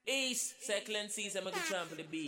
East, Second Season, I'm going to trample the beast.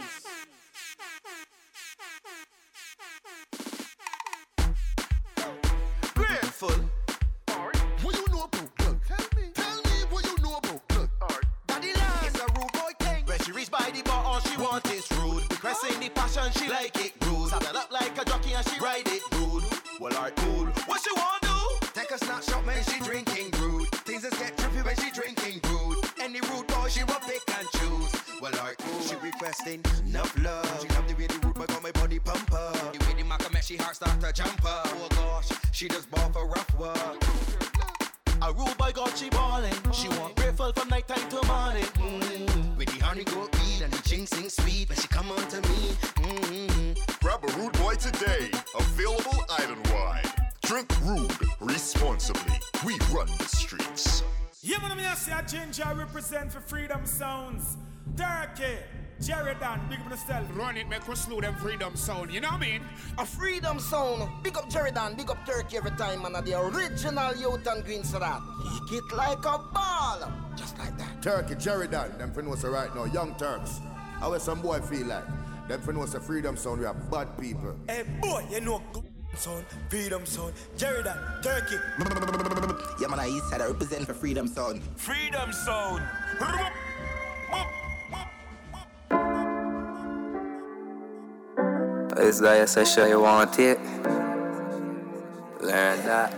Grateful. What you know about blood? Tell me what you know about blood. Daddy Land is a rude boy thing. When she reach by the bar, all she want is rude. Requesting the passion, she like it rude. Saddle up like a jockey and she ride it rude. Well, alright, cool. What she want do? Take a snapshot when she drinking rude. Things just get trippy when she drinking rude. Any rude boy, she will pick and choose. Well, alright, cool. She requesting enough love. She love the way the rude boy got my body pump up. The way the maca make she heart start to jump up. Oh gosh, she just ball for rough work. A rude boy got she ballin'. She want grateful from night time to morning. With the honey goat weed and the ginseng sweet. When she come on to me. Grab a rude boy today. Available island-wide. Drink rude responsibly. We run the streets. Yeah, man, I say a ginger represent for Freedom Sounds. Turkey, Jerrydan, big up yourself. Run it, make us slow them Freedom Sound, you know what I mean? A Freedom Sound, big up Jerrydan, big up Turkey every time, man. The original youth and green so that. Kick it like a ball, just like that. Turkey, Jerrydan, them for know say right now, Young Turks. How will some boy feel like? Them for know say Freedom Sound, we are bad people. Hey boy, you know Sound, Freedom Sound, Jerrydan, Turkey. Yeah, man, I east side, I represent for Freedom Sound. Freedom Sound. This guy is so sure you want it. Learn that.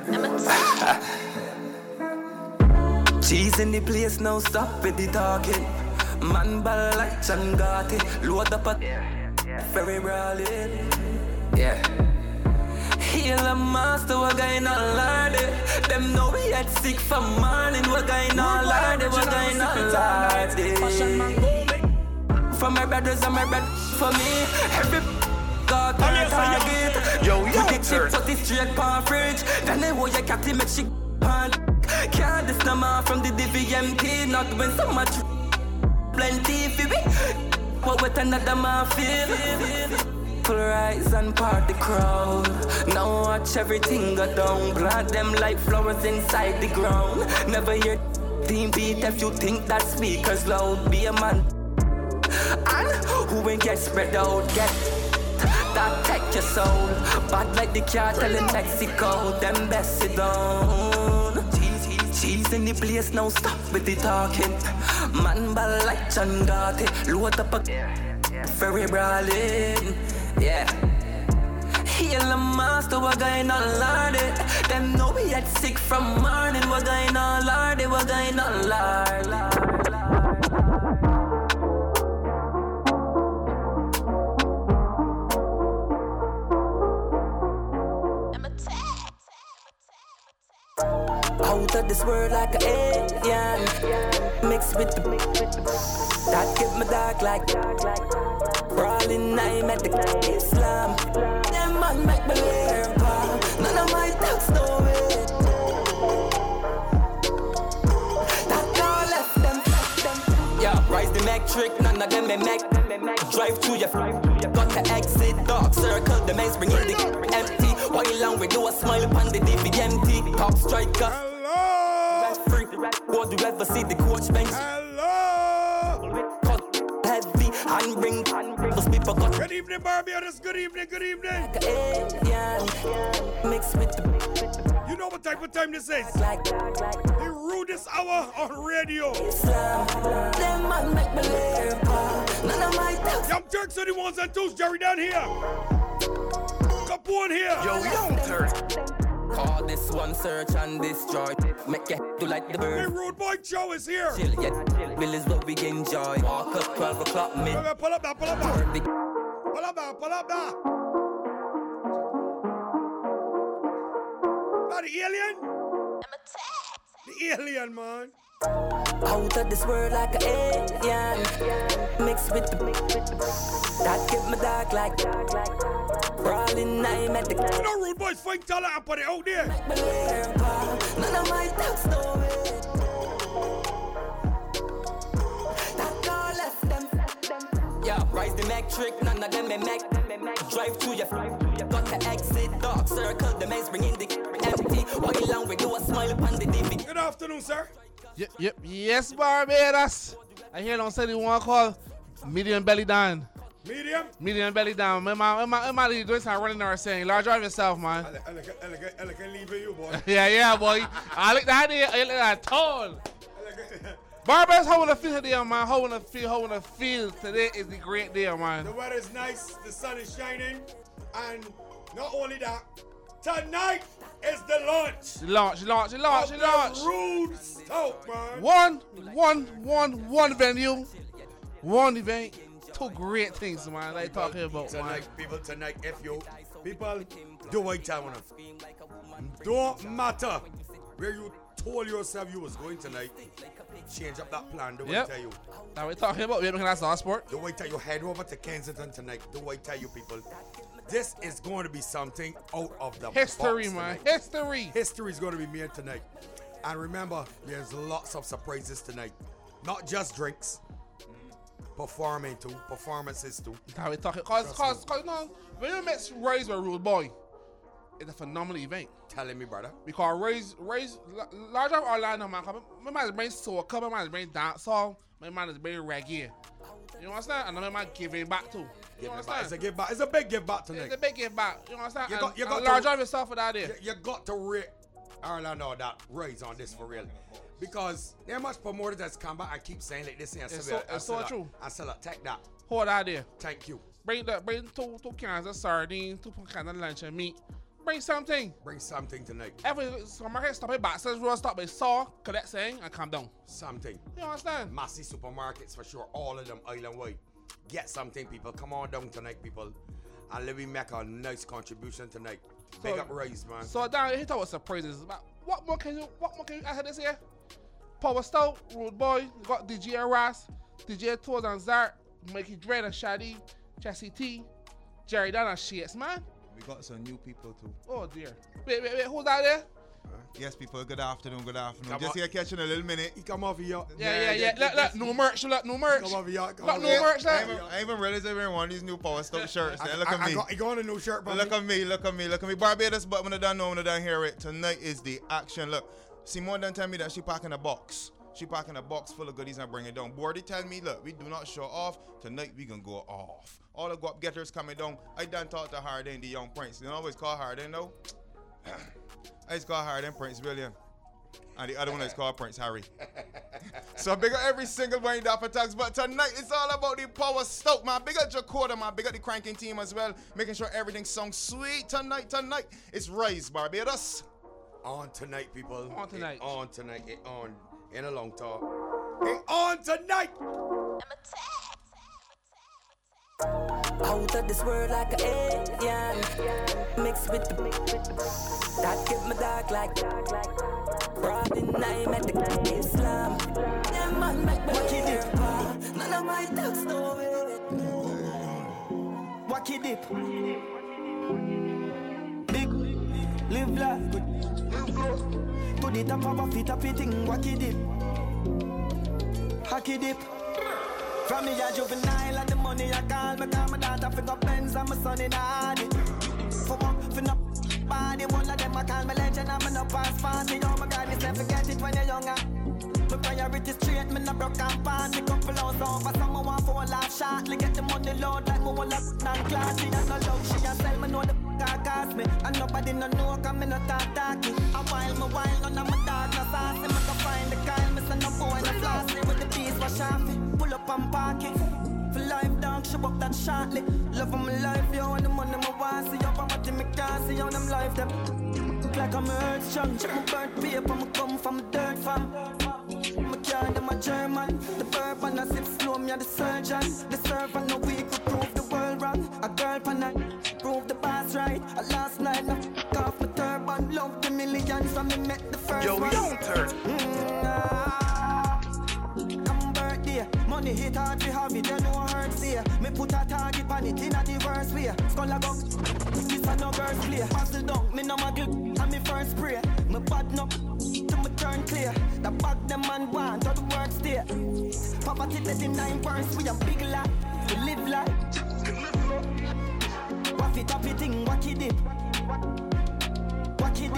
Cheese in the place, now stop with the talking. Man ball like John Gotti. Load up a ferry brawling. Yeah. Heal a master, we're going on Lordy. Them know we had sick from morning. We're going on Lordy, we're going on Lordy. For my brothers and my brothers, for me. Every got target. Yo, you the chip, put it straight pan fridge. Then they want your cat to make she pan. Can't this no more from the DVMT. Not when so much plenty for me. What with another man feel. Rise and part the crowd. Now watch everything go down. Plant them like flowers inside the ground. Never hear team beat if you think that speakers loud. Be a man. And who ain't get spread out, get that take your soul. Bad like the cartel in Mexico. Them best sit down. Cheese in the place, now stop with the talking. Man ball like John Gotti. Load up a ferry brawling. Yeah. Heal the master, we're going on Lordy. Them know we had sick from morning. We're going on Lordy, we're going on Lordy. Out of this world like an alien. Mixed with the that get my dark like brawling, I'm at the Islam. Them man make me learn, none of my dogs know it. That girl left them. Yeah, rise the metric, none of them may make. Drive through your got the exit, dark circle, the mains bring in the empty. While long we do a smile upon the DVMT. Top striker. Hello. Free. What do you ever see the coach bench? Hello. Heavy and bring those people got. Good evening, Barbados. Good evening, good evening. Mixed with the. You know what type of time this is? The rudest hour on radio. Young Turks are the ones and twos. Jerrydan here. Capone here. Yo, Young Turks. Call this one search and destroy. Make you do like the bird. The Rude Boy Joe is here. Chill, yeah. Will is what we enjoy. Walk up 12 o'clock mid. Pull up now, pull up now. Pull up now, pull up now. Now the alien? The alien, man. Out of this world like an alien. Mixed with the that get me dark like brawling, I'm at the. You know Rude Boys fight talent and put it out there. None of my dogs know it. That girl left them. Yeah, rise the metric, none of them may make. Drive through your got the exit, dark circle, the mains bring in the empty. While long we do a smile upon the DV. Good afternoon, sir. Yes, Barbados. I hear don't say the one called medium belly down. Medium? Medium belly down. My doing some running there saying, Lord, drive yourself, man. I can leave you, boy. yeah, boy. I like that idea. I like that tall. Barbados, how wanna feel today, man? How wanna feel today is the great day, man. The weather is nice, the sun is shining, and not only that, tonight is the launch. Launch. Rude Stoke, man. One venue, one event, two great things, man. Like talking about tonight, people. Tonight, people, do what you want. Don't matter where you told yourself you was going tonight. Change up that plan. Do what I tell you. That we talking about. We're making that our sport. Do what I tell you. Head over to Kensington tonight. Do what I tell you, people. This is going to be something out of the history, box man. Tonight. History is going to be made tonight. And remember, there's lots of surprises tonight. Not just drinks. Performances too. How we talking? Cause no, when you met Rise with Rude Boy, it's a phenomenal event. Telling me, brother. Because Rise, large of Orlando, man. My man is bring soca, my man is bring dancehall, my man is bring reggae. You understand? And my man giving back too. You understand? It's a give back. It's a big give back tonight. It's a big give back. You understand? You got large of yourself for that day. You got to rate Orlando that Rise on this for real. Because there much promoters that's come back and keep saying like this. It's so true. I said, take that. Hold that there. Thank you. Bring two cans of sardines, 2 cans of lunch and meat. Bring something. Bring something tonight. Every supermarket stop at Baxter's Road, stop by Saw, collect saying, and come down. Something. You understand? Massive supermarkets for sure, all of them island-wide. Get something, people. Come on down tonight, people. And let me make a nice contribution tonight. Big up Rise, man. So down here, talk about surprises. What more can you add this year? Power Stout, Rude Boy, you got DJ Ras, DJ Tours and Zart, Mikey Dread and Shadi, Jesse T, Jerry Dan and Shades, man. We got some new people too. Oh dear. Wait, who's out there? Yes, people, good afternoon. Just here catching a little minute. He come over here. Yeah. Look, no merch. Come over here. No merch. I even realized everyone one of these new Power Stout shirts. Look at me. I got a new shirt, bro. Look at me. Barbados, but when I don't know, when I don't hear it, tonight is the action. Look, Simone done tell me that she packing a box. She packing a box full of goodies and bring it down. Bordy tell me, look, we do not show off. Tonight we gonna go off. All the go-up getters coming down. I done talk to Harden, the young prince. You know always call Harden, though? I just call Harden Prince William. And the other one is called Prince Harry. So big up every single one that attacks. But tonight it's all about the Power Stout, man. Big up Jacoda, man. Big up the cranking team as well. Making sure everything sounds sweet tonight. It's Rise Barbados. On tonight, people. On tonight. It on. In a long talk. It on tonight. Out of this world like an alien, mixed with the that get my dark like broad in I'm at the Islam. Yeah, man, make me wacky dip. None of my dogs know it. Wacky dip. Big, live life. To the top of a fit up thing, wacky dip. Hacky dip. From me a juvenile and the money I call me call my daughter for got Benz and my son in Hardy. For work, for no body, one of them I call me legend and me no pass party. Oh my God, you never forget it when you're younger. My priority straight, me no broke and party. Couple hours over, someone want for a laugh shortly. Get the money load like me one up non-classy. And no love, she a sell me know the car cost me. And nobody no know cause me no talking. A while, none of my dog no saucy. Me go find the Kyle, me say no boy no flossy. With the piece wash off it. Pull up and park it. For life, dog, show up that shortly. Love of my life, yo, and the money my want. See up and what me can't see on them life, them. Look like I'm earth strong. Check my birth paper, me come from a dirt farm. My car, them a German. The bourbon, I sip slow, me a the surgeon. The servant, no week, we prove the world wrong. A girl, pan I prove the boss right. Last night, I f*** off my turban. Love the millions, so me met the first one. Yo, we don't turn. Money hit hard, we have it, you know hurts here. Me put a target on it in a diverse way. Skull a go, this a no girls play. Pass the dunk, me no muggle, and me first spray. Me bad no, to me turn clear. The back them man want, all the work stay. Poverty 39 verse, we a big life. We live life. Waffy tappy thing, wacky dip. Wacky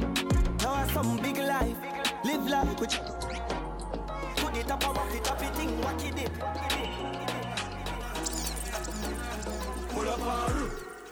dip. Now some big life, live life. Put it up a waffy tappy thing,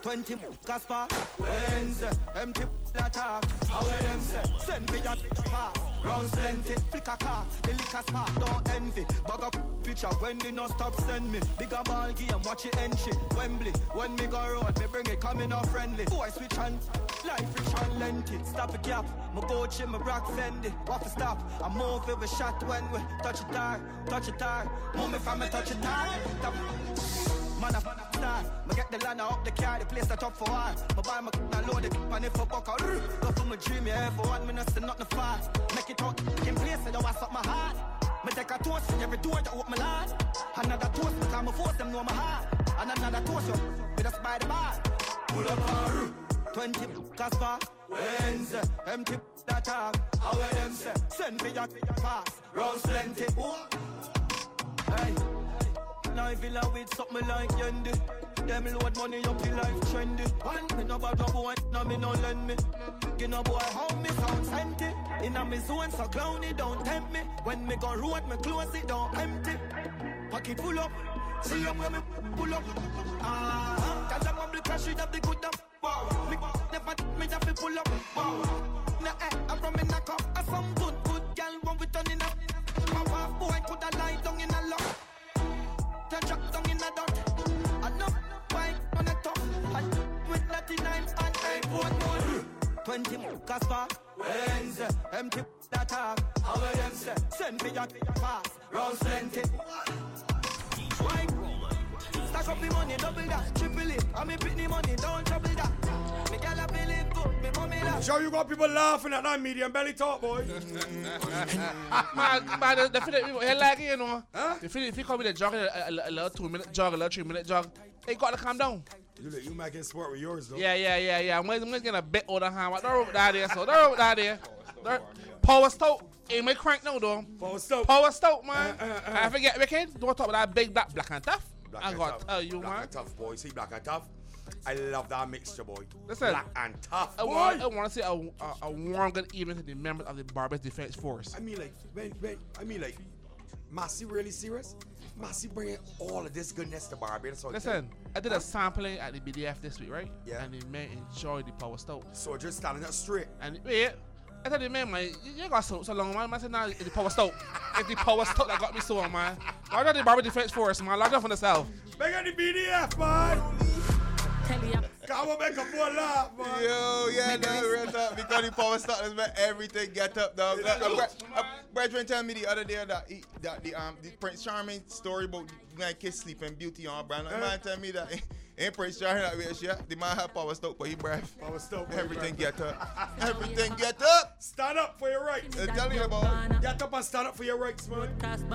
20 Gaspar. Wednesday, empty attack. How them say? Send me your pass. Round plenty, flick a car. The liquor spark, don't envy. Bag up picture when they no stop send me. Bigger ball game, watch it end shit. Wembley, when me go road, me bring it coming off friendly. Boy switch on, life rich and lengthy. Stop a gap, my Gucci, my rock Fendi. What to stop? I move with a shot when we touch it hard, touch it hard. Move me from me touch it hard. Man, I star. Me get the land up the car, the place that up for all. Me buy my now load it, and if I buck out, go for my dream, yeah, for 1 minute, still nothing far. Make it out in place, I don't want up my heart. Me take a toast in every door that open my lad. Another toast because my force them know my heart. And another toast with us by the bar. Pull up on 20 Casper. Wednesday, empty that talk. How them say? Send me your pass. Round plenty. Hey. Now I feel like with something like Yendi. Them load money up in life trendy. And me no bad no boy, no me no lend me. Give no boy how me sound empty. In a me zone so clowny don't tempt me. When me go road me close it don't empty. Pocket full up, see up when me pull up. Cause I'm on the cash it up the good up. Wow, me never me have to pull up. Wow, nah I'm from me knock up. I some good girl when we turning up. My wife boy coulda lie down in a lock. Drop down in the dot. I know why on the top. And with 99 and 8 more. 20 Casper. Wednesday, empty that talk. How them say? Send me your pass. Round plenty. Why? Stack up the money, double that, triple it. And me pick the money, don't trouble that. Me gal a believe good, me mommy that. Sure you got people laughing at that medium belly talk, boy. man, the feeling people here like it, you know. Huh? The feeling if you come with a jog, a little 2-minute jog, a little 3-minute jog, they got to calm down. You making sport with yours, though. Yeah. I'm getting a bit older hand. Don't rub that there, so don't rub that there. Power Stoke. Ain't my crank now, though. Power Stoke, man. I forget, Ricky. Don't talk about that big black and tough. I got to tell you, man. Black and tough, boy. See, black and tough. I love that mixture, boy. Listen, black and tough, boy. I want to say a warm good evening to the members of the Barbados Defense Force. I mean, like, Massey really serious? Massey bringing all of this goodness to Barbados. Listen, I did a sampling at the BDF this week, right? Yeah. And the men enjoyed the Power Stoke. So just standing up straight. And wait, I tell the man, you got so long, man. I said, nah, it's the Power Stoke. It's the Power Stoke that got me so, man. I got the Barbados Defense Force, man. Locked up from the south. Big on the BDF, man. Come on, make a full laugh, man. Yo, yeah, no, real talk. Because the Power Stoke has made everything get up, dog. Brethren tell me the other day that the Prince Charming story about like kids sleeping beauty on brand. The man tell me that ain't Prince Charming that way, shit. The man have Power Stoke, but he brave. Power Stoke, everything get up. Everything get up. Stand up for your rights. I'm telling you about it. Get up and stand up for your rights, man.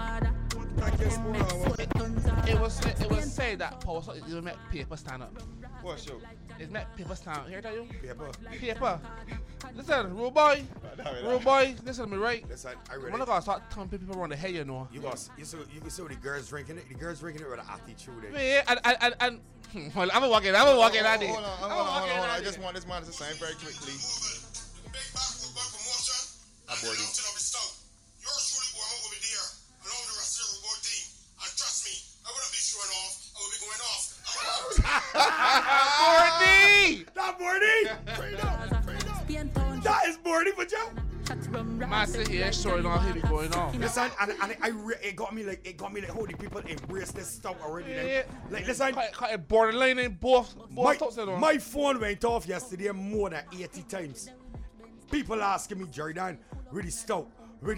It was said that Power Stoke is make paper stand up. What show? It's make paper stand up. Here, tell you? Paper. Listen, rude boy. Listen to me, right? Listen, I ready. I'm gonna start telling people around the head, you know. You can see the girls drinking it. The girls drinking it with an attitude. Yeah, and well, I'm walking that day. Hold on. I just want this man to sign very quickly. Aborted. Bordy! That is Bordy for Joe. Master here showing off here going on. Listen, and it got me like how the people embrace this stuff already. Yeah. Like listen, quite a borderline in both my phone went off yesterday more than 80 times. People asking me, Jordan, really stoked.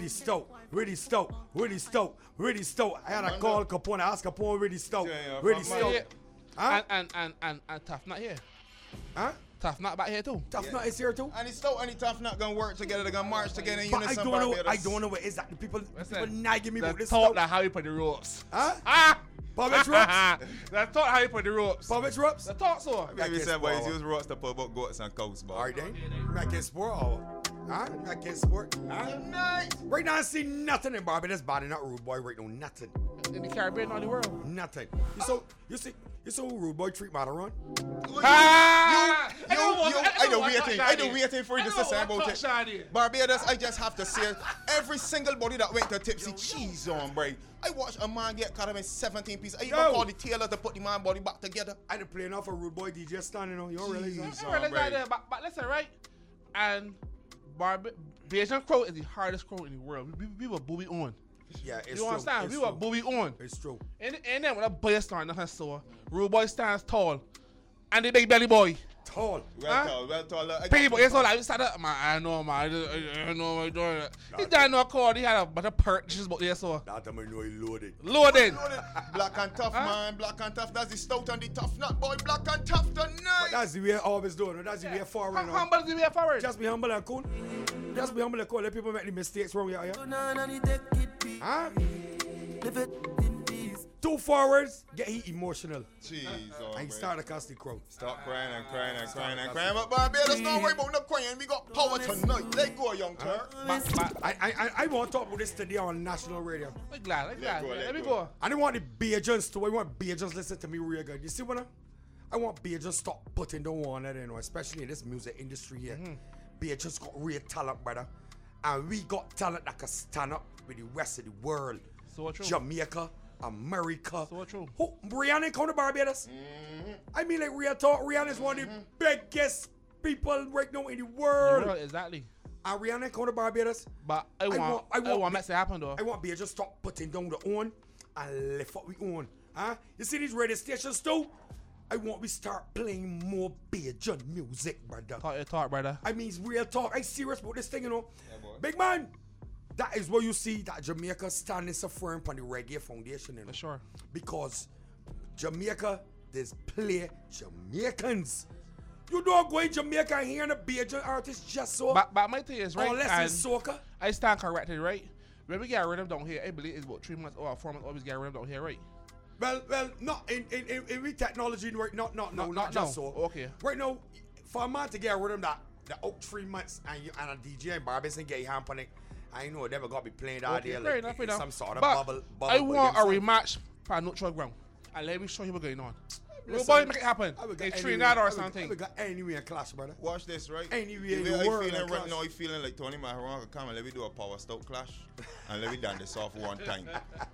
I had a call Capone, I asked Capone, really stoked. Huh? And Tough Nut here. Huh? Tough Nut back here too. Tough Nut is here too. And it's and Tough Nut gonna work together. They're gonna march together in unison. I don't know what is that. The people nagging me about this stuff. That how you put the ropes. Huh? Public ropes? That's taught how you put the ropes. Public ropes? That's taught so. Maybe said boys use ropes to put about goats and cows. Alright then. Make it sport. Huh? I can't sport. Huh? Tonight. Right now I see nothing in Barbados body, not Rude Boy right now. Nothing. In the Caribbean or the world. Nothing. You see who Rude Boy treat Mataron? I don't waiting for you to say about it. Barbados, I just have to say, every single body that went to Tipsy cheese on, bro. I watched a man get cut up in 17 pieces. I even called the tailor to put the man body back together. I done playing off a Rude Boy DJ standing on. You don't realize that? I realize that, but listen, right? And Bajan Crow is the hardest crow in the world. We were booby on. Yeah, it's you true. understand? It's We were true. booby on. It's true. And then when a boy starts nothing so Rude Boy stands tall. And the big belly boy. Tall. Well tall. Big boy, it's all like, stand up, man. I know, man. I know what I'm doing. He done no call. He had a better purchase about there, so. That time I know he loaded. Loaded. Black and tough, man. Black and tough. That's the stout and the tough nut, boy. Black and tough tonight. But that's the way I always do it. That's the way forward. Humble is the way forward. Just be humble and cool. Just be humble and cool. Let people make the mistakes wrong here. Huh? Two forwards, get he emotional. Jeez, and he start to cast the crowd. Stop crying and crying and crying and crying. But Barbados, don't worry about no crying. We got power tonight. Let go, young Turk. I want to talk about this today on national radio. I'm glad. Let me go. I don't want the Bajans to. I want Bajans listen to me real good. You see what I want Bajans stop putting the one at it, especially in this music industry here. Bajans got real talent, brother. And we got talent that can stand up with the rest of the world. So true. Jamaica, America. So true. Who, Rihanna come to Barbados? I mean, like, real talk, Rihanna is one of the biggest people right now in the world. Exactly. And Rihanna come to Barbados. But I want make it happen, though. I want Bajans stop putting down the own and lift what we own. Huh? You see these radio stations too? I want we start playing more Bajan music, brother. Talk your talk, brother. I mean, it's real talk. I'm serious about this thing, you know. Yeah, big man. That is where you see that Jamaica standing so firm on the reggae foundation, you know. For sure. Because Jamaica, there's play Jamaicans. You don't go in Jamaica and hear the Bajan artists just so. But my thing is, right? Unless it's soca. I stand corrected, right? When we get rid of down here, I believe it's about 3 months or 4 months always get rid of down here, right? Well, not in technology, right? Not just so. Okay. Right now, for a man to get rid of that, the out 3 months and a DJ in Barbados and get hand on it, I know they never got to be playing out there like some sort of bubble. I want a rematch for a neutral ground. And let me show you what's going on. Real boy, make it happen. They Trinidad or something. We got anywhere clash, brother. Watch this, right? Anywhere in the world. Right now, you feeling like Tony Maharon. Come on, let me do a power stoke clash. And let me done this off one time.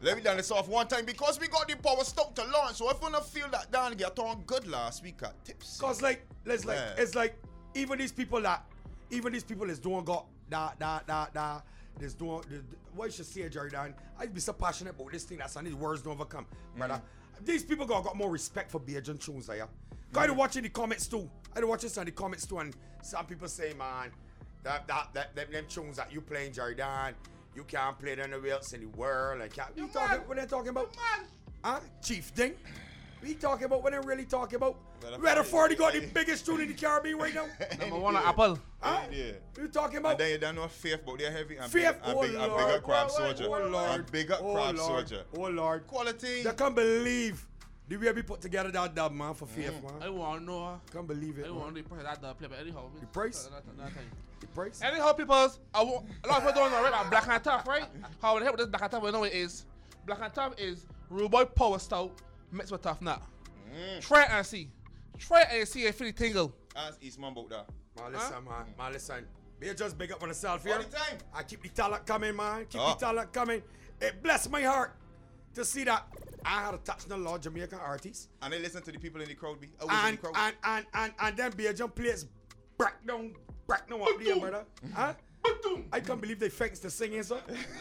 Because we got the power stoke to launch. So if we don't feel that down, get on good last week at Tips. Because it's like even these people is doing got that. There's doing what you should say, Jordan. I'd be so passionate about this thing that some of these words don't overcome, brother. These people got more respect for Bajan tunes, yeah. I had to watch in the comments too. And some people say, man, them tunes that you playing, Jordan, you can't play them anywhere else in the world. Like, what they talking about? Huh? Chief Thing? We talking about what they really talking about? Weather 40 got the biggest tune in the Caribbean right now. Number one on Apple. Huh? Yeah. You talking about? And then you don't know Faith, but they're heavy. And Faith, bigger crab soldier. Oh Lord. And bigger crab soldier. Oh Lord. Quality. I can't believe the way we put together that dub, man, for Faith, man. I want to know. Can't believe it. I want to price that dub play, but anyhow. The price? The price? Anyhow, peoples, a lot of people don't know right about Black and Tough, right? How the hell this Black and Tough, we know it is. Black and Tough is Rude Boy Power Stout mixed with Tough Nut. Try it and see. Try it and see if it tingle. Ask Eastman about that. Man, listen. Be just big up on yourself here. All the time. I keep the talent coming, man. Keep the talent coming. It bless my heart to see that I had a touch the Lord Jamaican artists. And they listen to the people in the crowd. And then Bajan players back down up there, brother. Huh? I can't believe they thanks the singing, sir.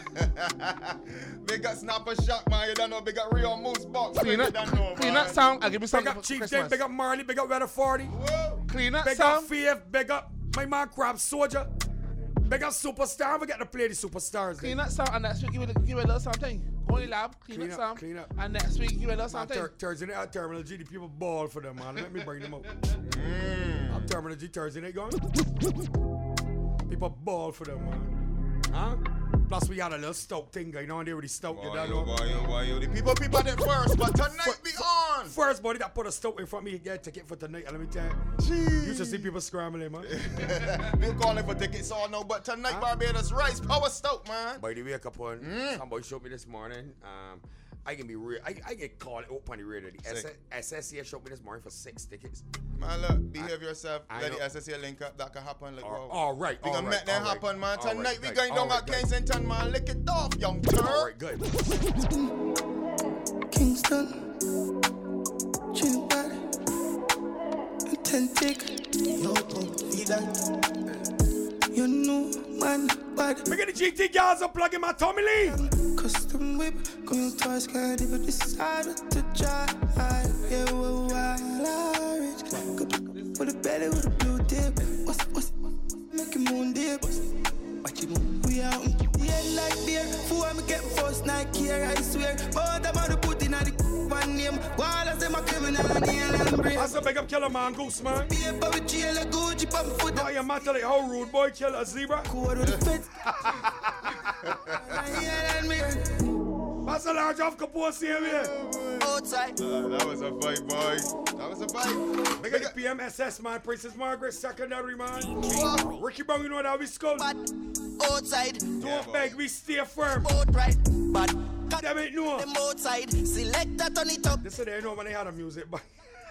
Big up Snapper Shock, man. You don't know. Big up Rio Moose Box. Clean up sound. I'll give you something. Big up Chief Thing. Big up Marley. Big up Weather 40. Whoa. Clean up big sound. Big up Faith. Big up my man Crab Soldier. Big up Superstar. I forget to play the Superstars. Clean up sound. And next week, give it a little something. Go in the lab. Clean up sound. Clean up. And next week, give it a little something. Thursday night at Terminal G. The people ball for them, man. Let me bring them up. I'm Terminal G Thursday night going. People ball for them, man. Huh? Plus we had a little Stoke thing going on there with the Stoke. The people that first, but tonight be on. man. First body that put a stop in front of me, get a ticket for tonight. And let me tell you, you should see people scrambling, man. We're calling for tickets all now, but tonight Barbados Rice Power Stoke, man. By the way, Capone, somebody showed me this morning. I can be real. I get called up on the radio. The SSCA showed me this morning for 6 tickets. Man, look, behave yourself. Let the SSCA link up. That can happen. Like, all right. We gonna make that happen, man. Tonight we going down at good. Kensington, man. Lick it off, young turd. All right, good. Kingston, Trinidad, authentic. Yo, feel that. You know, man, bad. We get the GT guys up plugging my Tommy Lee. Custom whip, going twice, can't even decide what to try. Yeah, we're wild, rich. With a belly with a blue tip. What's making moon dip? Watch it move. We out in the end like beer. Before me get first night here, I swear. But I'm on the put in the one name. While I say my criminal and the brain. That's a big up killer man, Goose man. Be a baby jail, a Gucci pump foot. Now you matter like how rude boy kill a zebra. Code with the fit. That's a large off Capone same here. Outside. That was a fight, boy. That was a fight. They got the PMSS, man. Princess Margaret Secondary, man. Ricky Brown, you know that we skull. But outside. Don't beg, we stay firm. Outright. But damn it, no. Them outside. Select that on it up. This is they know when they had a music, but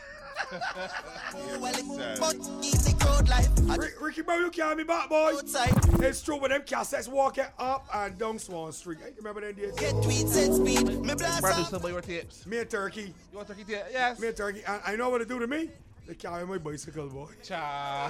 easy crowd life. Ricky Brown, you carry me back, boy. Outside. It's true with them cassettes walking up and down Swan Street. Hey, remember them days? Get tweets and speed. Me blast Brother, up. somebody your tips. Me and Turkey. You want turkey tip? Yes. Me and Turkey. And I know what they do to me. They carry my bicycle, boy. Cha.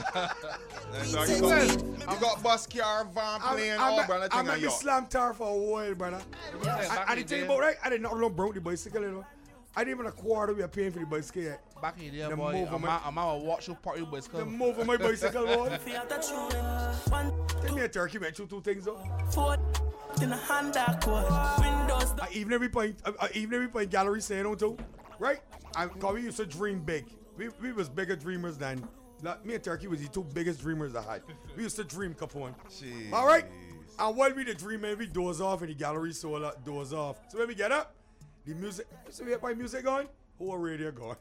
You got bus car, van playing, all brother thing I'm on at you. the slam tar for a while, brother. And the thing about right, I did not alone broke the bicycle, you know. I didn't even a quarter we are paying for the bicycle yet. Back in there, The boy. move on I'm out watch you party bicycle. The move on my bicycle, boy. Tell me a Turkey, man. Two things, though. Even we point gallery saying on too, right? Cause we used to dream big. We was bigger dreamers than me and Turkey was the 2 biggest dreamers I had. We used to dream, Capone. All right. And while we the dreaming, we doze off and the gallery soul doze off. So when we get up, the music. So we have my music going. Whole radio going.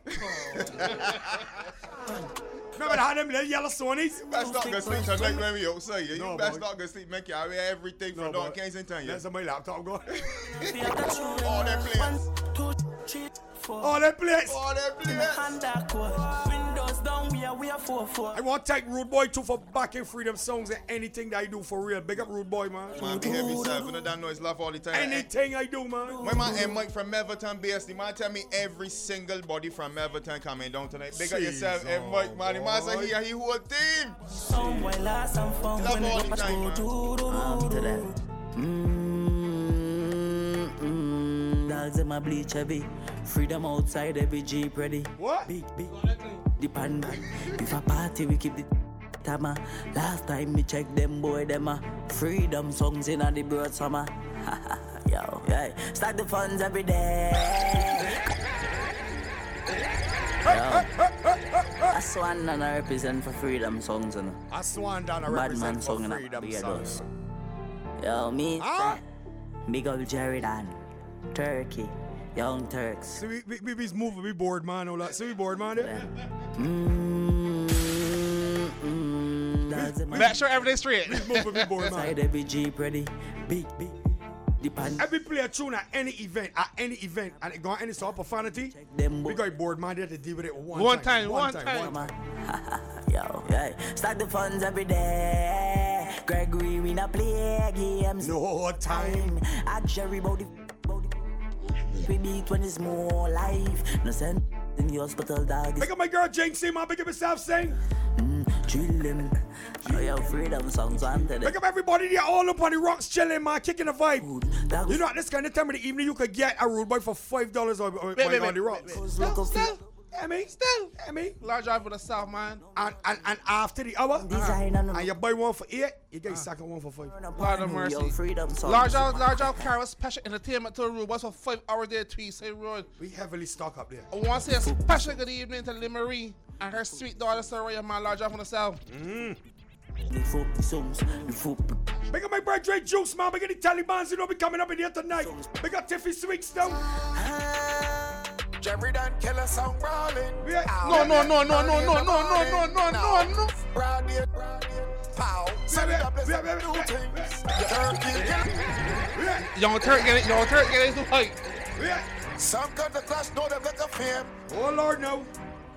Remember how them little yellow Sonys? You best not go sleep tonight when we outside. You No, best boy. not go sleep. Make you carry everything from down Kensington. That's on my laptop going. All them players. All them players. All them players. Windows down, we are 4-4. I want to thank Rude Boy too for backing Freedom Songs and anything that I do for real. Big up Rude Boy, man. Man, behave yourself. You know that noise laugh all the time. Anything I do, man. My man and Mike from Everton base, the man tell me every single body from Everton coming down tonight. Big up yourself and Mike, man. The man say he whole team. Somewhere last and found Love when all it the time, man. to them. Dogs in my bleach heavy. Freedom outside, every Jeep ready. What? Big. The panda. If a party, we keep the tama. Last time me check them boy, them Freedom songs in the broad summer. Yo, yeah. Start the funds every day. I swan and I represent for Freedom songs, and I swan down a Bad represent man for song and Freedom be songs. Yo, me, big old Jeridan, Turkey, Young Turks. So we moving, we bored, man. All that. So we bored, man. Make sure everything's straight. We moving, we bored, man. Side every Jeep ready, big. Every play a tune at any event, and it got any sort of profanity, we got bored, man. They have to deal with it one time. Yo, yeah. Start the funds every day. Gregory, we not play games. No time. Actually, body. We beat when it's more life. No sense in the hospital, dog. Pick up my girl Jinxie, man. Pick up yourself, sing. Chillin'. Oh, yo, Freedom songs on today. Pick up everybody there all up on the rocks, chilling, man. Kicking the vibe. You know, at this kind of time of the evening, you could get a Rude Boy for $5 on the rocks. Still. Me. Large drive for the south, man. And after the hour, and you buy one for 8, you get your second one for 5. Lord of mercy. Yo, Freedom songs. Large out carry special entertainment to the room. What's for 5 hours there, Tweed Road. We heavily stock up there. I want to say a special good evening to Lynn Marie and her sweet daughter, Soraya, man. Large out for the south. Big up my brother Dre Juice, man. Big up the Talibans, you know, be coming up in here tonight. Big up Tiffy Sweets, though. Jerry Dan Killer song brawling. No. Brady, pow. Send it up, let's do things. Young Turk get it to fight. Some cut the clash, know them like a fame. Oh Lord, no.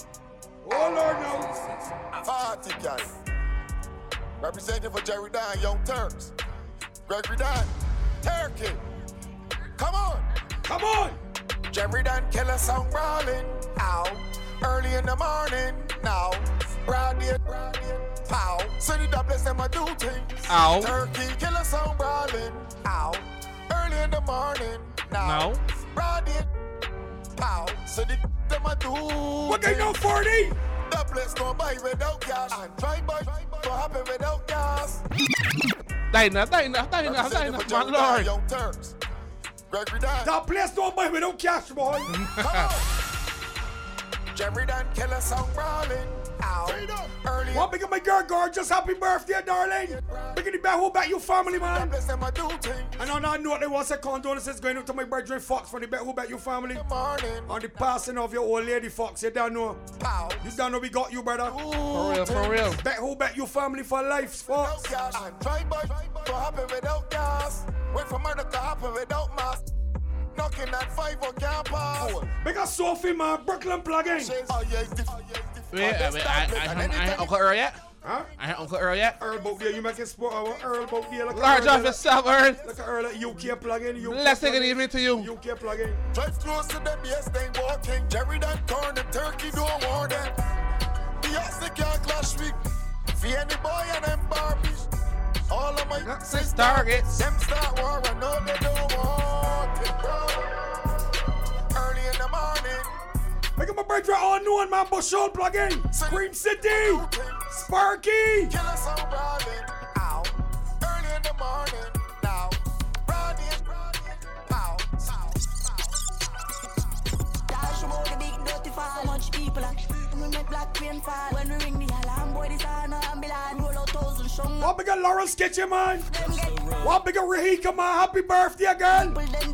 Party guy. Representative for Jerry Dan, Young Turks. Gregory Dan, Turkey. Come on. Jerry Dan Killer song brawling. Ow. Early in the morning. Now. Brady, pow. Send it up, let's them a do things. Ow. Turkey Killer song brawling. Ow. Early in the morning. Now. Brady, pow. Send it them a do. What they know 40? The place go by without cash. And try boy go happy without gas. Dina, my lord. Young Turks. Gregory Dan. That place don't buy me, don't cash, boy. Come on. Jerry Dan Killer song brawling. Ow. Early. What big of my girl, gorgeous, happy birthday, darling. Big of the back, who back your family, man. And on that note, they want to say condolences going out to my brethren Fox for the back, who back your family. On the passing of your old lady Fox, you don't know. You don't know we got you, brother. For real. Back who back your family for life, Fox. Try boy to happen without gas. Wait for murder to happen without mask. Knocking at 5 on campus. Big up Sophie, man. Brooklyn plug-in. Wait, I Uncle Earl yet? Huh? I Uncle Earl yet? Earl boat there, you make it sport. I want Earl boat there. Large off yourself, Earl. Like Earl at UK plug-in. Let's take an evening to you. UK plug-in. Drive close to them, yes, they walking. Jerry Dan corn and turkey don't warn them. The Austin can't clash me. See any boy and them Barbies. All of my six targets. Them start war, I know they don't want it, bro. Early in the morning. Make up my birthday all known, man. Bushall plug-in. Scream City. Sparky. Killer some brawling. Ow. Early in the morning. Now. Brawling. Pow. Dash about the big dirty fall. Much people are we make black rain fall. When we ring the alarm, boy, this are no ambulance. Roll out 1,000 strong. What big a Laurel Sketchy, man? What big a Rahika, man? Happy birthday, girl.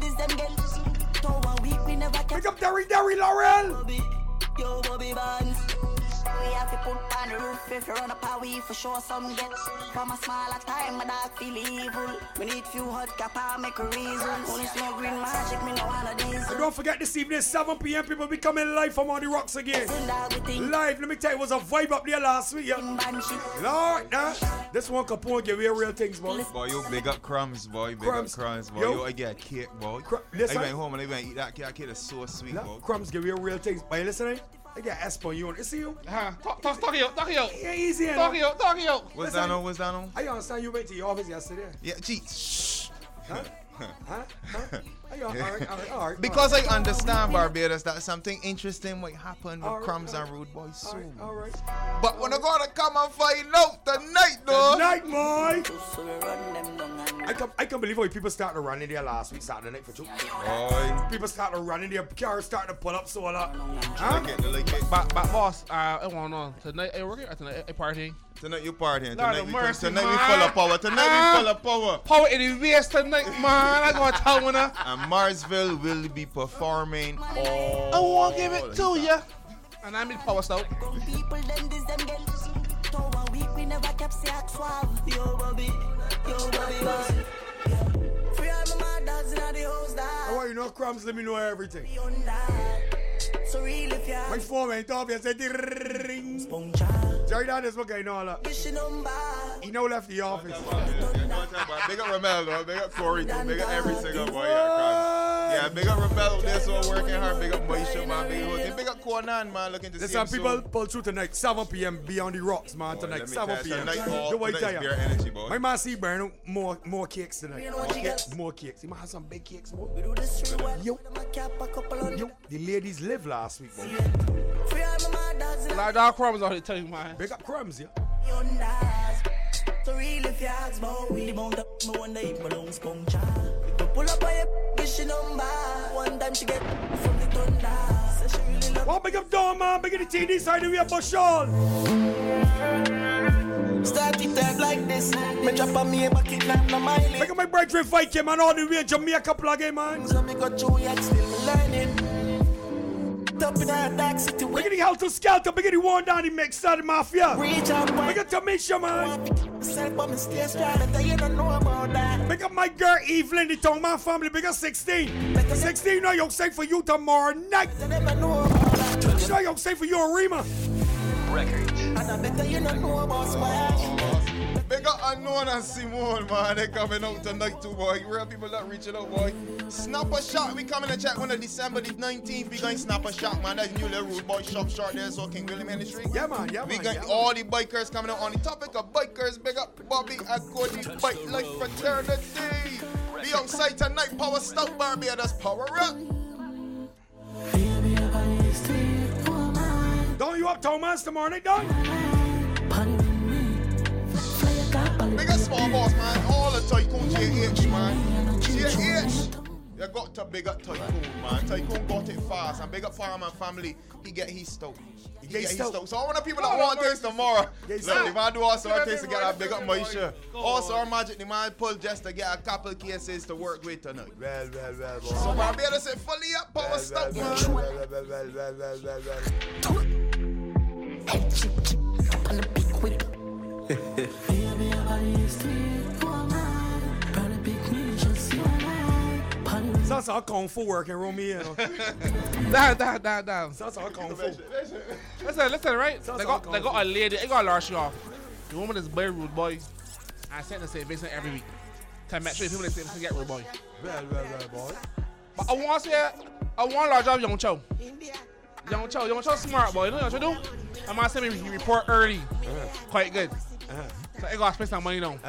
Pick up Derry Laurel. Yo, Bobby Barnes. We have to put on the roof if you run up a wee for sure some get. From a smaller time, my dog feel evil. We need few hot kappa, make a reason. Only smoke green magic, me no one of these. And don't forget this evening, 7 p.m. people be coming live from on the rocks again. Live, let me tell you, it was a vibe up there last week, yeah. Lord, nah. This one Capone give you real things, boy. Boy, you big up crumbs, boy. Big up crumbs, boy. Yo, I get a cake, boy. Listen. I went home and I went eat that cake. That cake is so sweet, boy. Crumbs give you real things. But you listening? I got Esp on you. You see you? Talk you out. Yeah, easy. Talk you out. What's that on? I understand you went to your office yesterday. Yeah, geez. Huh? All right. Because I understand, Barbados, that something interesting might happen with Crumbs and Rude Boys soon. All right. But we're not gonna come and find out tonight, though. Tonight, boy. I can't believe how people started running there last week, Saturday night for 2. People started running there, cars started to pull up so a lot. But boss, I want to know tonight. Are you working or tonight? A party? Tonight you partying. Tonight we full of power. Tonight we full of power. Power in the waist tonight, man. I got to tell you now. And Marsville will be performing all. I want to give it to you. And I'm in power stove. People then this them get to a week we never kept say act suave. Yo Bobby. Free all my dads in the house that. I want you know Crumbs, let me know everything. So real if you my phone went off, you said ring. Jerry Dan is what going on. He now left the office. Big up Romello, big up Corey, big up every single boy. Yeah, big up Romello, they're so working hard. Big up Moisha, man. Big up Conan, man, looking to see some people pull through tonight, 7 p.m. Beyond the Rocks, man, tonight, 7 p.m. The white tire. Energy, boy. My man see burn more cakes tonight. More cakes. He might have some big cakes, more. Yo, the ladies live last week, boy. Like dog Crumbs out here telling you, man. Big up Crumbs, yeah. So real if you ask about Willie Bound up, me one day my lungs come charge. Pull up on your get she number. One time she get from the thunder. So she really love. Well, big up Dawn, man. Big up the TD side of your Bushall. Start it up like this. Me drop on me a bucket like no mileage. Big up my brethren Viking, man. All the way Jamaica plug in, man. So me got 2 years still learning. up in a dark city. Beginning Helter Skelter, beginning One Down the Mix, the Mafia. Reach up, Big up to Misha, man. Self on the stage, that you don't know about that. Big up my girl Evelyn, the Tongue Man family. Big up 16. 16, now you'll say for you tomorrow night. Never know about that. Sure, you'll say for you, Arima. Records. And I bet you don't know about Smash. Big up Unknown and Simone, man. They coming out tonight too, boy. Real people not reaching out, boy. Snap a Shot. We coming to check on December the 19th. We going Snap a Shot, man. That's new little rude boy shop short there, so King William Ministry. Yeah, man. We got all the bikers coming out on the topic of bikers. Big up Bobby and Cody Bike Life Fraternity. Be outside tonight. Power Stout Barbados. Power up. Don't you up, Thomas, tomorrow night, done? Big up Small Boss, man. All the Tycoon JH, man. JH. You got to big up Tycoon, man. Tycoon got it fast. And big up Fireman family. He get his stoked. He get his stoked. So all the people that want this tomorrow, look, if I do also our things to get our big up my shirt. Also our Magic, the man pull just to get a couple cases to work with tonight. Well, boy. So Barbados say fully up, Power Stout, man. That's our Kung Fu working, Romeo. Down. That's our Kung Fu. Listen, right? They got a lady, they got a large off. The woman is very rude boy. I send the same Vincent every week. To make sure people say get rude boy. Well, boy. But I want large of Young Cho. Young Cho smart boy. You know what you do? I'm gonna send me report early. Quite good. So I gotta spend some money now.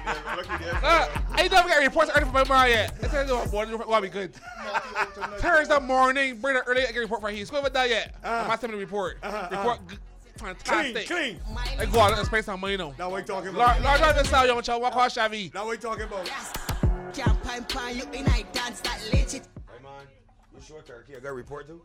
I ain't never got reports early for my mom yet. I said, boy, this will be good. Thursday morning, bring it early, I get a report for him. School with that yet. I'm gonna send me the report. Fantastic. Clean. I go out and spend some money now. Now what you talking about? Large of the style, Young Cho, walk past Shavy. Now what you talking about? Can't pan you in I dance that legit. Hey man, you sure Turkey? I got a report too?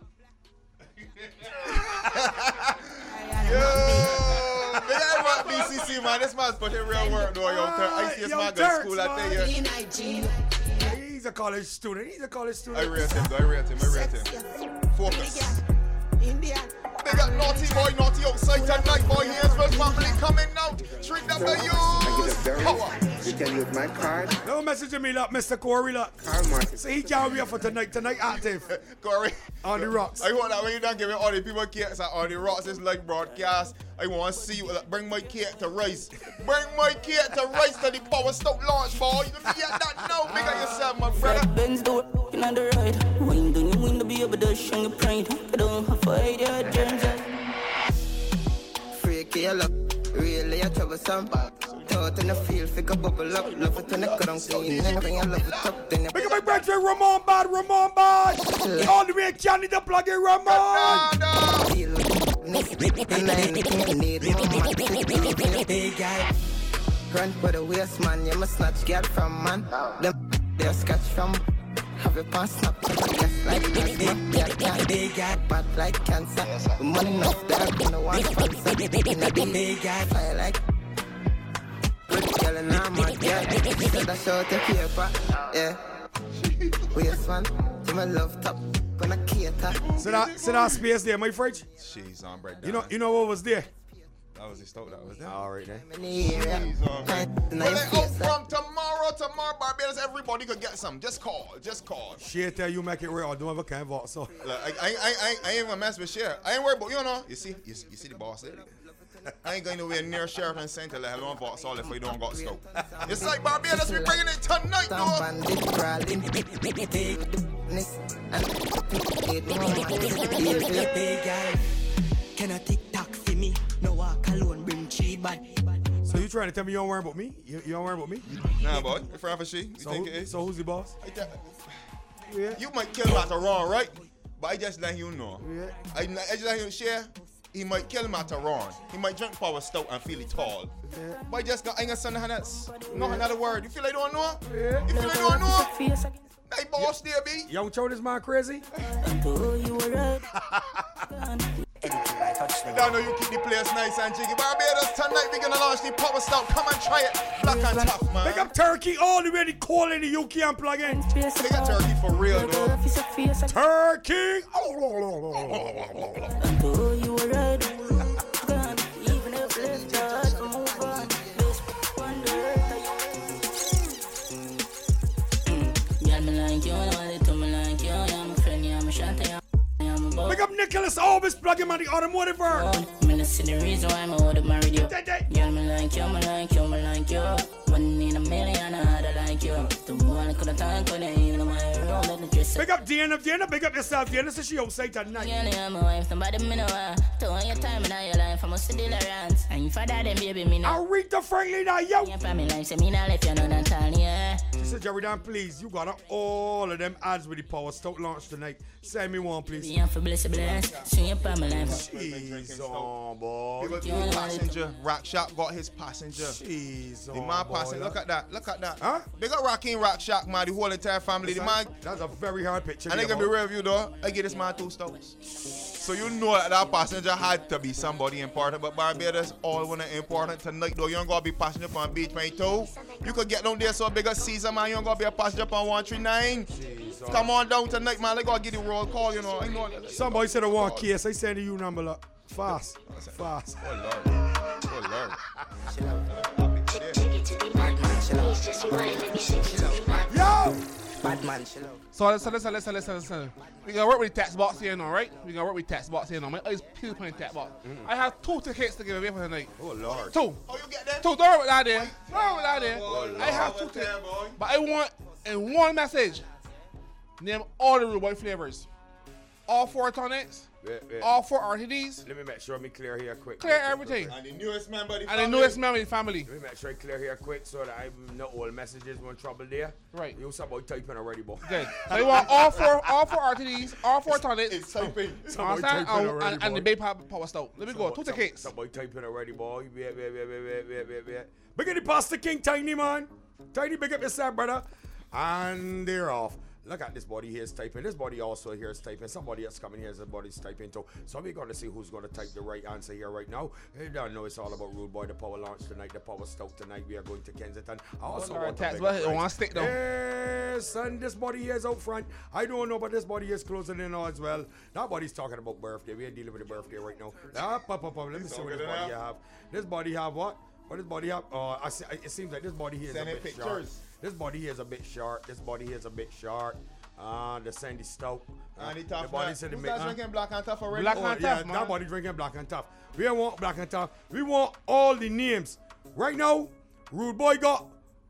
Yo, big up BCC, man. This man's put in real work, though, yo. I see this man go to school out there. He's a college student. I rate him. Focus. Big up Naughty Boy, Naughty outside tonight, boy. Here's the family coming out. Treat them to use power. You can use my card. No message to me, look, Mr. Corey, look. Card market. So he can't be up for tonight active. Corey. On the rocks. I want that when you don't give me all the people cakes on the rocks, it's like broadcast. I want to see you. Bring my cake to Rice. Bring my cake to Rice to the Power Stout launch, boy. You forget that now. Big up yourself, my brother. Benz do it on the ride. Wind on you, wind to be able to show your pride. I don't have to hide your germs. Freaky, I look. Really, I troublesome. Thought in the field, figure bubble up. Love it when I go down clean. Anything I love it up. Then Big up my brethren, Ramon Bad. All the way, Johnny the plug in Ramon. Big guy. Run for the waist, man. You must snatch girl from man. Them they'll sketch from. Have a pass snap. Yes, like big guy. Bad like cancer. Money enough there. No one sponsor. Big guy. I like. Good girl and I'm a girl. Said I show the paper. Yeah. Waist man. To my love top. Gonna cater. So that space there, my fridge. She's on break. You know what was there? That was his stove. That was there. All right then. Well, from tomorrow, Barbados, everybody could get some. Just call. Share tell you make it real. I don't have a kind of vote, so. Look, I ain't even mess with Share. I ain't worried about you know. You see the boss there. I ain't going nowhere near Sheriff and Center let alone box all if we don't got scope. It's like Barbados, we bringing it tonight, though. Can I TikTok for me? No walk alone, bring cheat bad. So you trying to tell me you don't worry about me? You don't worry about me? Nah, boy. If I'm for she, you think it is? So who's the boss? Yeah. You might kill him at the wrong, right? But I just let you know. Yeah. I just let you share. He might kill him at the wrong. He might drink Power Stout and feel it tall. Yeah. But I just got I ain't gonna no another word. You feel I don't know? Yeah. You feel I don't know? Hey, boss, there, B. Young Cho, this man crazy. That don't know you keep the place nice and jiggy. Barbados, tonight we're gonna launch the Power Stout. Come and try it. Black and tough, man. Pick up Turkey all the way to cold in the UK and plug in. Pick up Turkey for real, though. Turkey. You were right. Even if left us, move on. Pick up Nicholas Always, plug him on the automotive world. I'm gonna see the reason why I'm out of my radio. Yeah, me like you, me like you, me like you. One in a million, I like you. The one could have time, could have even my road in the dress. Pick up Diana, big up yourself, Diana, so she outside tonight. Yeah, my wife, somebody me know. To all your time in your life, I must deal around. And for that, then baby, me know. Aretha Franklin, now, yo. Yeah, for me life, say me not left you, no, not all, yeah. She said, Jerry Dan, please, you got all of them ads with the Power Stout launch tonight. Send me one, please. Yeah, for bless. See you for my life. Jeez, oh, boy. Passenger. Rock Shop got his passenger. Jeez, the man passenger. Look at that. Look at that. Huh? They got Rockin' Rock Shack, man. The whole entire family. The man. That's a very hard picture. And they can be real with you, though. I give this man 2 stouts. So you know that passenger had to be somebody important. But Barbados, all one important tonight, though. You ain't gonna be passenger on Beach 22. You could get down there so big as Caesar, man. You ain't gonna be a passenger on 139. Jeez, come on down tonight, man. They gotta give the roll call, you know. I know. Somebody said I want case. I send you number up. Fast. Fast. Oh, Lord. Oh, Lord. Yo! Bad man, chill out. So listen. We gonna work with the tax box here now, right? We gonna work with tax box here now. My eyes peeled on the tax box. I have 2 tickets to give away for tonight. Oh, Lord. 2. Oh, you get them? 2. Don't worry about that there. Don't worry about that there. Oh, I have 2 tickets. But I want in one message, name all the Rude Boy flavors. All 4 tonics. All 4 RTDs. Let me make sure I'm clear here quick. Clear everything. And the newest member of the family. Let me make sure I clear here quick so that I know all messages, no trouble there. Right. You somebody typing already, boy. Good. So you want all 4 RTDs, all 4 tonics. It's typing. And the Bay Power Stout. Let me go. 2 tickets. Somebody typing already, boy. Wait. Big up the Pastor King, Tiny, man. Tiny, big up yourself, brother. And they're off. Look at this body here is typing. This body also here is typing. Somebody else coming here is body's typing too. So we're going to see who's going to type the right answer here right now. You don't know it's all about Rude Boy, the Power Launch tonight, the Power Stout tonight. We are going to Kensington. I also want to stick though. Yes, and this body here is out front. I don't know, but this body is closing in as well. That body's talking about birthday. We are dealing with the birthday right now. Let me see what this body have. This body have what? What does body have? It seems like this body here is a bit short. This body here is a bit short. The Sandy Stout. And the tough. The body's in the middle. Who's drinking Black and Tough already? Black and Tough, man. That body drinking Black and Tough. We don't want Black and Tough. We want all the names. Right now, Rude Boy got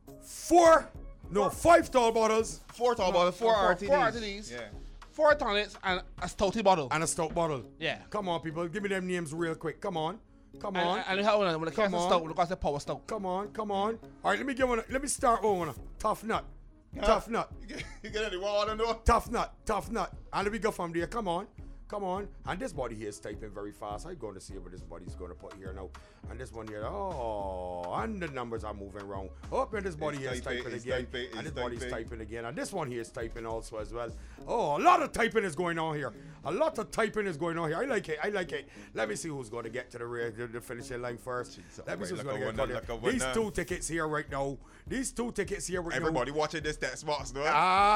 5 tall bottles. 4 tall bottles, 4 RTDs. 4 RTDs. Yeah. 4 tonics and a stouty bottle. And a stout bottle. Yeah. Come on, people. Give me them names real quick. Come on. And when it comes to stout, look at the Power Stout. Come on. All right, let me start with one. Tough Nut. Tough Nut. You get any water, no? Tough Nut. And let me go from there. Come on. And this body here is typing very fast. I'm going to see what this body's going to put here now. And this one here, and the numbers are moving around. And this body here is typing again. And this body's typing again. And this one here is typing also as well. Oh, a lot of typing is going on here. I like it. Let me see who's going to get to the finishing line first. Let me see who's going to get there. These 2 tickets here right now. Everybody watching this tax box, no?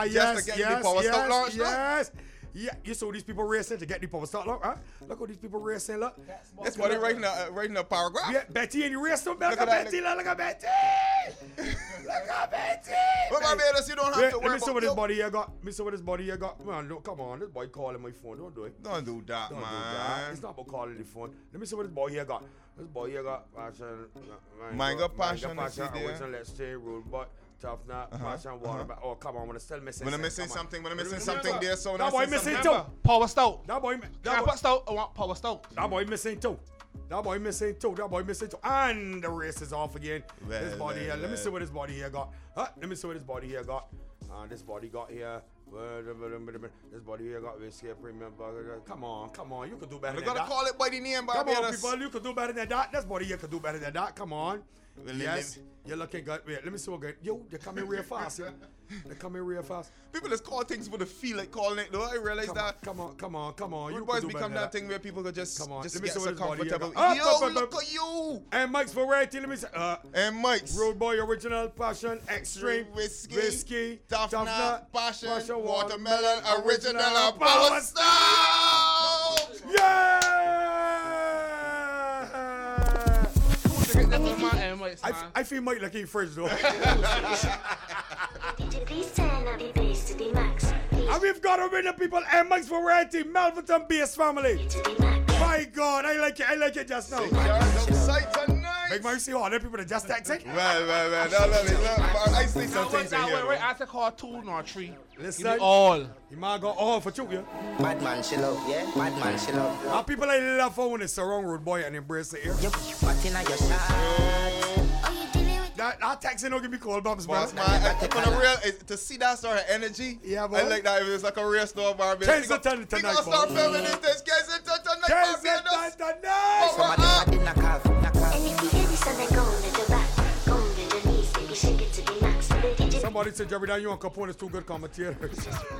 Yes. Yeah, you saw these people racing to get the Power Stout, huh? Look how these people racing, look. That's why they're writing a paragraph. Yeah, Betty and the race, look at Betty. But Barbados, you don't have to worry about. Let me see what this body here got. Man, look, come on, this boy calling my phone. Don't do it. Don't do that, man. It's not about calling the phone. Let me see what this boy here got. This boy here got passion. Mango passion. Let's stay rude, but. Tough Nut, passion, water. Oh, come on, we're still missing. When I'm missing something there, so that boy missing too. Power Stout. That boy. Stout. I want Power Stout. That boy missing too. And the race is off again. This body here. Let me see what this body here got. This body got here. This body here got whiskey premium burger. Come on. You could do better than that. You gotta call it by the name, Barbados. Come on, people. You could do better than that. This body here could do better than that. Come on. Yes, you're looking good. Wait, let me see what good. Yo, they're coming real fast, yeah. They're coming real fast. People just call things for the feel like calling it, though. I realize that. Come on. Rude You boys could do become better that thing where people could just Come on, just let me get see so what his body comfortable. here got. Yo, look at you. And Mike's variety, let me say. And Mike's. Rude Boy Original Passion Extreme Whiskey, Tough Tough Nut, Nut, Passion, Passion, Watermelon, Original, and Power Stout. Yeah! I feel Mike like he fresh though. And we've got to win the people. And Mike's variety, Melverton Bass family. My God, I like it just now. Big Mike, see all the people that just texted. Well. No, I see some things in here. Wait, I have to call 2 nor 3. Listen, give me all. You might go all for 2, yeah? Bad man, chill out, yeah? Bad man, chill out. And people I love for when they surround Rude Boy and embrace the air. What in your shot? That taxi don't give me cold bumps, Boss, bro. man, for the real, to see that sort of energy, yeah, I like that. If it's like a real store bar, baby. Kensington tonight, we gonna start filming this Kensington tonight, Kensington tonight. Somebody did knock off. Somebody said, Jerry, Dan, you and Capone is 2 good commentators.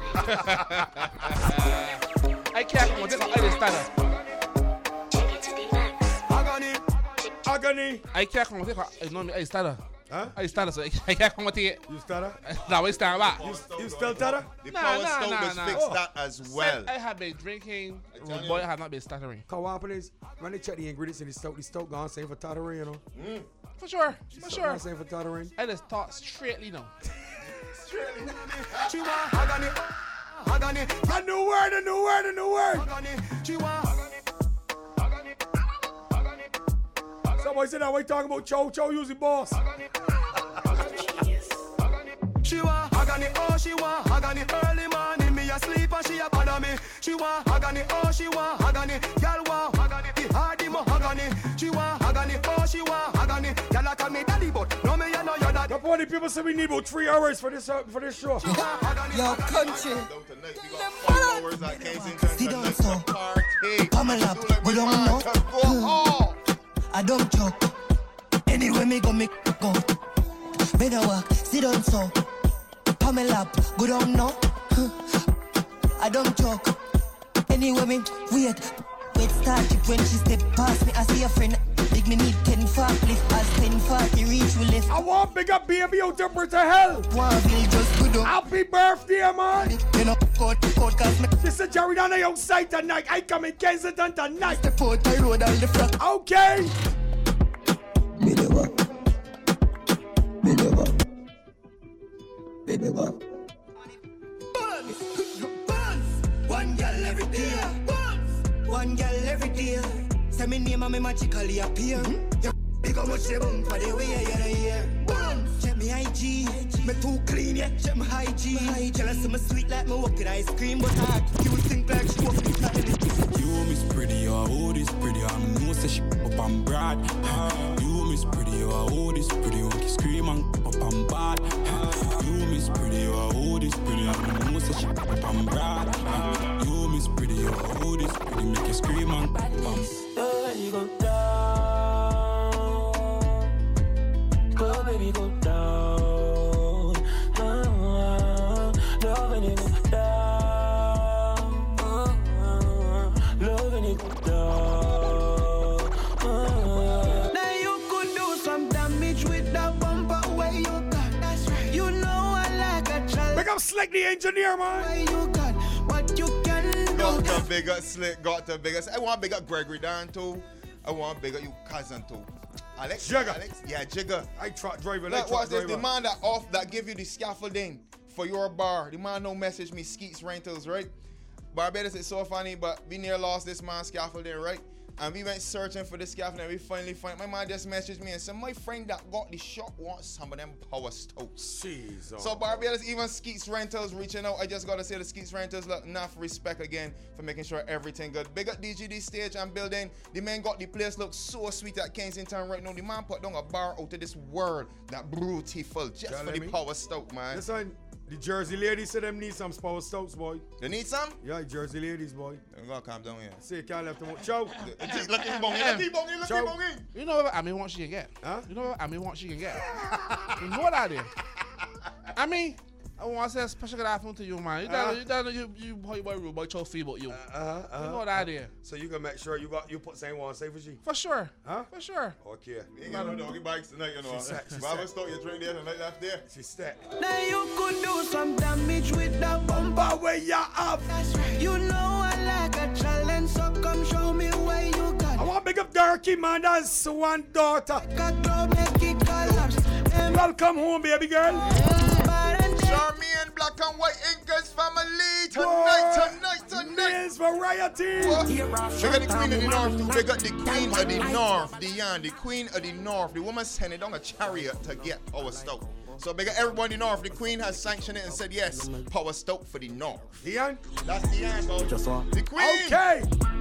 I can't come on this. I just started. Agony. I can't come on this. I know me. I started. Huh? I started, so I can't come on it. You started? No, I stand back. You still started? The Power Stove has fixed that as well. I have been drinking. Rude Boy, I have not been stuttering. What happens when they check the ingredients in the stout gone same for tattering, you know? For sure. Same for tattering. I just thought straightly now. A new word. Somebody said that way talking about Cho using boss. She want agony, oh she want agony. Early morning me asleep and she a bother me. She want agony, oh she want agony. Girl want agony, the hardy mahogany. She want agony, oh she want agony. Girl a call me daddy but no me you know your daddy. The funny people say we need about 3 hours for this show. Your country. Sit down, so. Pamela, we don't know. I don't joke. Anyway, me go. Better walk, sit down, so. Pamela, we don't know. I don't joke. Anyway, me wait start it when she step past me. I see a friend. Big me need 10 fat lift. As 10 fat you reach we lift. I want big up baby out there to hell. Happy birthday, man. You know, court, cause me. This is Jerry down outside tonight. I come in Kensington tonight. The port I road all the front. Okay. One girl every day. One girl every day. Say me name and me magically appear. You big how much they bump for the way you're here. Check me IG. Me too clean, yeah. Check my hygiene. Jealous of me sweet like me walking ice cream, but hard. You would think like she walking like you miss pretty, oh this pretty. I know say she up and broad. You miss pretty, oh this pretty. You can scream and up and bad. You miss pretty, oh this pretty. I know say she up and broad. You miss pretty, oh this pretty. Make you scream and up and bad. You go down, go baby go down, love when you go down, love when you go down. Now you could do some damage with that bumper where you got. That's right. You know I like a child. Make up Slick the engineer, man. Where you got what you can do. Got to big up Slick, got to big up. I want big up Gregory Dan too. I want big up you cousin too. Alex? Jigger. Alex? Yeah, Jigger. I truck driver. Look, watch this. The man that give you the scaffolding for your bar. The man don't message me Skeets Rentals, right? Barbados is so funny, but we near lost this man scaffolding, right? And we went searching for the scaffolding and we finally find my man just messaged me and said, my friend that got the shop wants some of them Power Stokes. Jesus. So Barbados, even Skeets Rentals reaching out. I just gotta say the Skeets Rentals, look, enough respect again for making sure everything good. Big up DGD stage and building. The man got the place look so sweet at Kensington right now. The man put down a bar out of this world that beautiful just for the Power Stoke, man. Listen, The Jersey ladies say them need some power stouts, boy. You need some? Yeah, Jersey ladies, boy. I'm gonna calm down here. See, you can't left them out. Chow. Look at bongi. You know what I mean? What she can get? Huh? You know what I mean? What she can get? You know that there. I mean, I want to say a special good afternoon to you, man. You boy, Chow feel about you. You know that there. So you can make sure you put same one say for she. For sure. Huh? For sure. Okay. You ain't got no doggy bikes tonight, you know. Baba start your drink there tonight left there. She's set. Now you could do some damage with the bumper where you up. You know I like a challenge, so come show me where you got. I want to big up Durkee, man. That's one daughter. Welcome home, baby girl. Charmian Black and White Incas family tonight. Miss Variety. We got the Queen of the North. We got the Queen of the North, Dion, the Queen of the North. The woman sent on a chariot to get Power Stoke. So big up everybody in the North. The Queen has sanctioned it and said yes. Power Stoke for the North. Dion? That's Dion, bro. The Queen. Okay.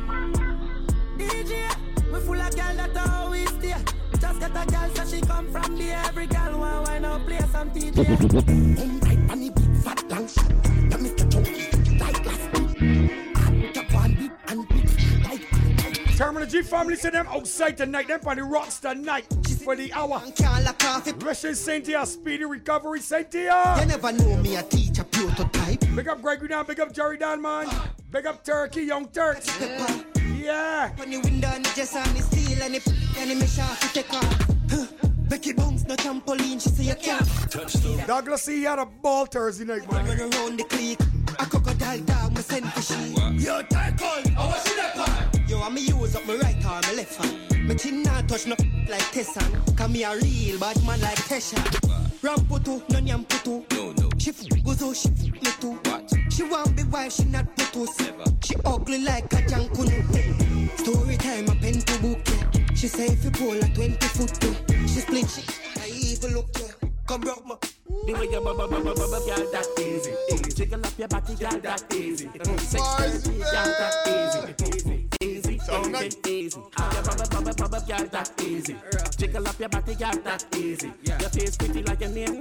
DJ, we full of girl that always there. Just got a girl so she come from the every girl why not play some DJ. Home tight on the big fat dance. The Mr. Chunky like last week. Top one big and big like. Terminal G family say them outside tonight. Them on the rocks tonight for the hour. Wishing Cynthia speedy recovery, Cynthia. You never know me a teacher prototype. Big up Gregory Dan, big up Jerry Dan, man. Big up Turkey, Young Turks. Yeah. When you win down, just on the steel and the mission to take off. Becky Bones, no trampoline, she say you can't. Douglas, he had a ball Thursday night, man. Run around the clique, a crocodile dog, me send for she. Yo, tackle, I want see that part. Yo, I me use up my right arm, my left hand. Me chin not touch no like Tessan. Cause me a real bad man like Tesha. Ramputu, no nyamputu. No. She goes oh, she me too. What? She want be wife, she not putus. She ugly like a jankunu. Story time, a pen to book, yeah. She say if you pull a 20-foot too. She split shit, I even look, yeah. Come rock my. The way you bubble, girl, that easy. Jiggle up your body, girl, that easy. Sexy, girl, that easy. Easy, okay, easy. Your bubble, girl, that easy. Jiggle up your body, girl, that easy. Your face pretty like your name,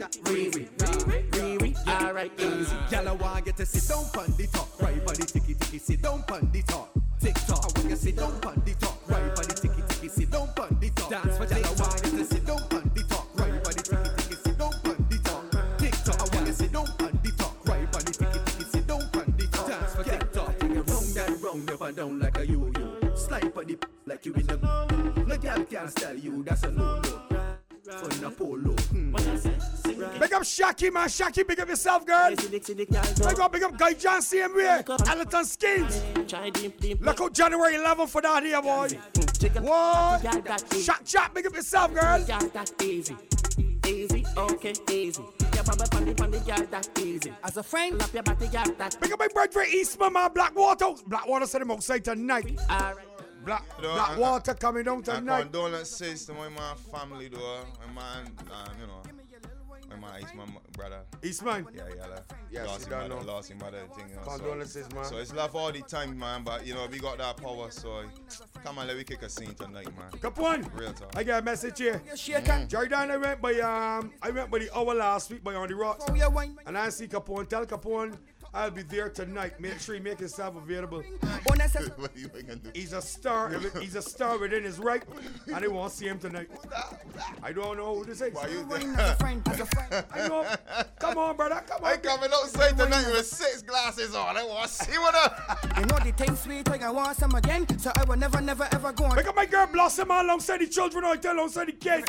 Riri. Alright, easy. Girl, I want you to sit down on the top. Right body, ticky, sit down on the top. Tick tock. I want you to sit down on the top. Right body, ticky, sit down on the top. Dance for girl, I want you to sit down on the top. Right body, ticky, sit down on the top. Tick tock. I want you to sit down on the top. Right body, ticky, sit down on the top. Dance for tick tock. Round up and down like a yo-yo. Slide on the like you in the. No girl can style you. That's a no-no. For Polo. Big up Shaki, man. Shaki, big up yourself, girl. Big up Guy John, same way. Allerton Schemes. Look out January 11th for that here, boy. What? Shot, big up yourself, girl. Easy, okay, easy. As a friend, big up my brother Eastman, man. Blackwater said him outside tonight. Blackwater coming down tonight. Condolences to my family, though. My man, my man Eastman brother. Eastman? Yeah. Lost him mother thing. Condolences, man. So it's love all the time, man. But we got that power. So come on, let me kick a scene tonight, man. Capone. Real talk. I got a message here. Jordan, I went by the hour last week by On the Rocks, and I see Capone. Tell Capone I'll be there tonight. Make sure he make himself available. What are you gonna do? He's a star. He's a star within his right, and they won't see him tonight. I don't know who to say. Why you there? I know. Come on, brother. Come on. I coming outside tonight with 6 glasses on. I want to see what up. You know the thing sweet, I want some again. So I will never ever go on. Look at my girl Blossom alongside the children, I tell alongside the kids.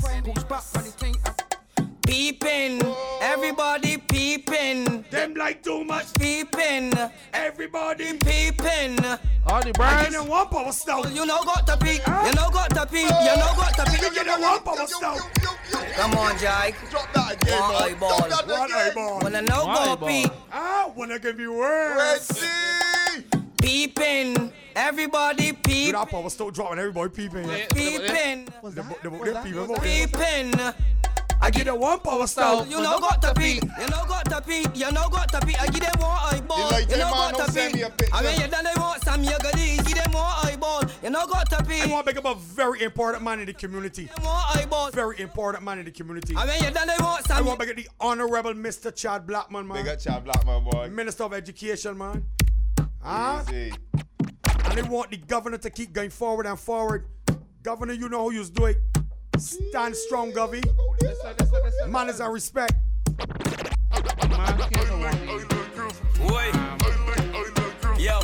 Peeping, everybody peeping. Them like too much peeping. Everybody peeping. All the brands. You know one power stove. You know got to peep. You know got to peep. You know got to peep. You know one power stove. Come on, Jai. Drop that again, one eyeball. One eyeball. Wanna know go peep. Wanna give you words. Peeping, everybody peep. That power stove dropping. Everybody peeping. Peeping. Peeping. I give them one power stove. You know got to peep. You know got to peep. You know got to peep. I give them one eyeball. You know got to peep. I mean you done they want some you gotta give them one eyeball. You no got to be. I want to pick up a very important man in the community. Very important man in the community. I mean, you done they want I some. want to pick up the Honorable Mr. Chad Blackman, man. Big up Chad Blackman, boy. Minister of Education, man. Huh? Easy. And they want the governor to keep going forward and forward. Governor, you know how you do it. Stand strong, Govy. Listen. Manners and respect. Yo,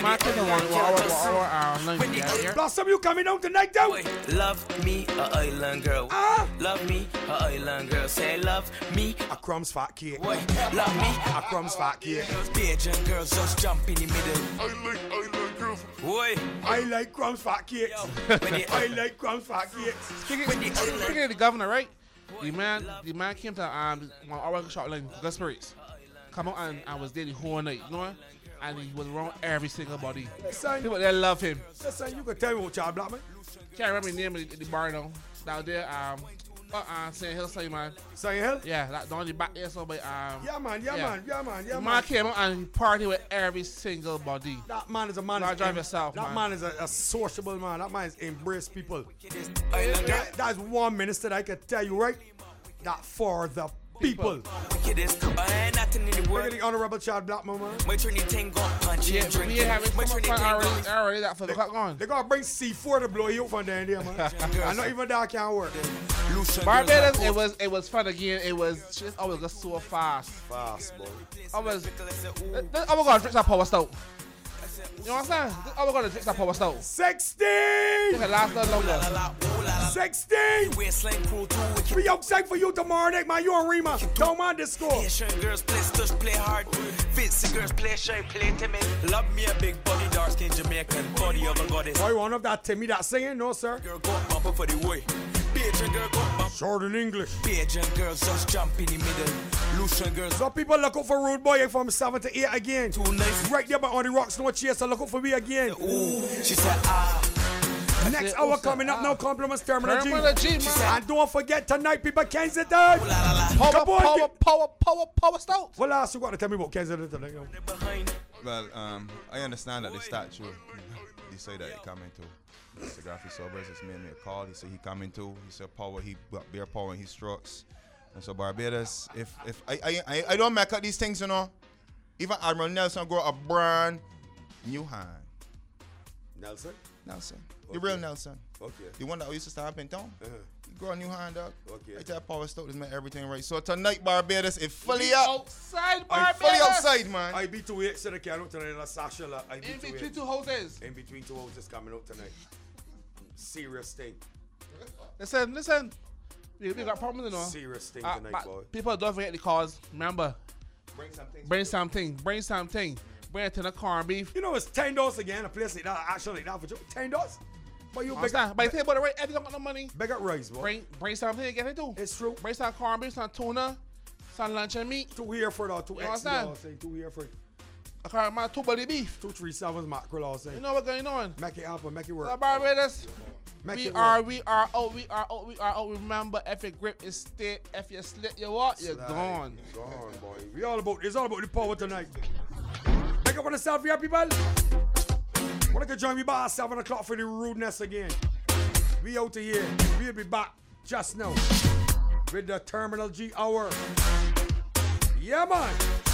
Blossom, you coming out tonight, though? love me, a island girl. Love me, a island girl. Say love me, a crumbs fat cake. Boy, love me, a crumbs fat cake. Bajan girls just jump in the middle. Boy, I like crumbs fat cakes. I like crumbs fat cakes. Speaking of the governor, right? The man came to our shop line, Gus Spirits. Come out and was there the whole night, you know? And he was around every single body. Listen, people there love him. Listen, you can tell me what Chad Blackman. Can't remember the name of the bar now. Down there, St. Hill side, man. St. Hill? Yeah, that down the back there, so but Yeah, man. The man came out and he partied with every single body. That man is a man. Drive yourself, that man is a sociable man. That man is embrace people. That's one minister that I can tell you, right? That for the people. Look nothing in the world. Look at the Honorable Chad Blackman, man. My turn thing go punch yeah, we ain't having so much fun already that for the clock on. They gotta bring C4 to blow you up from down there, man. I know even that can't work. Barbados, it was fun again. It was just always go so fast. Fast, boy. I'm gonna drink that power stout. You know what I'm saying? I'm gonna drink that power stout. 16! It can last no longer. 16! We outside for you tomorrow night, man. You and Rima. Don't mind this score. Girls play stush, play hard. Fancy girls play shy, play timid. Love me a big body, dark skin Jamaican body of a goddess. Why you want of that Timmy that singing? No, sir. Girl go bumper for the way. Bajan girl go bumper. Short in English. Bajan girls just jump in the middle. Lucian girls. So people look out for Rude Boy from 7 to 8 again. Too nice. Right there by on the rocks, no chase. So look out for me again. Ooh, she said Next hour coming up now, compliments Terminal G. Man. And don't forget tonight, people, Kensington. Power stout. What else you got to tell me about Kensington tonight? Well, I understand that the statue, they say that it coming too. Mr. Graffy Sobers just made me a call. He said he coming too. He said power, he got beer power and he strokes. And so Barbados, if I don't make up these things, you know. Even Admiral Nelson grow a brand new hand. Nelson? The real Nelson. Okay. The one that used to stand up in town. He grow a new hand up. Okay. I tell Power Stoke to make everything right. So tonight Barbados is fully up. Outside I'm Barbados. fully outside, man. I be 2 weeks so they can't out tonight. Sasha, in between two houses. In between two houses coming out tonight. Serious thing. Listen. We got problems, you know. Serious thing tonight, boy. People don't forget the cause. Remember. Bring something. Bring it to the corned beef. You know it's $10 again. A place like that, actually like that for $10. But you big. But you think about it, right? If you don't got no money, big up rice, boy. Bring something and get it too. It's true. Bring some corned beef, some tuna, some luncheon meat. 2 here for it, 2 X. I'll say 2 here for it. I can't remember 2 body beef. 237 mackerel, I'll say. You know what's going on? Make it happen, make it work. So Barbados. We are out. Remember, if your grip is stiff, if you slip your walk, you're gone. Gone, boy. It's all about the power tonight. Make up on yourself here, people. Wanna can join me by 7 o'clock for the rudeness again. We out of here. We'll be back just now with the Terminal G Hour. Yeah, man.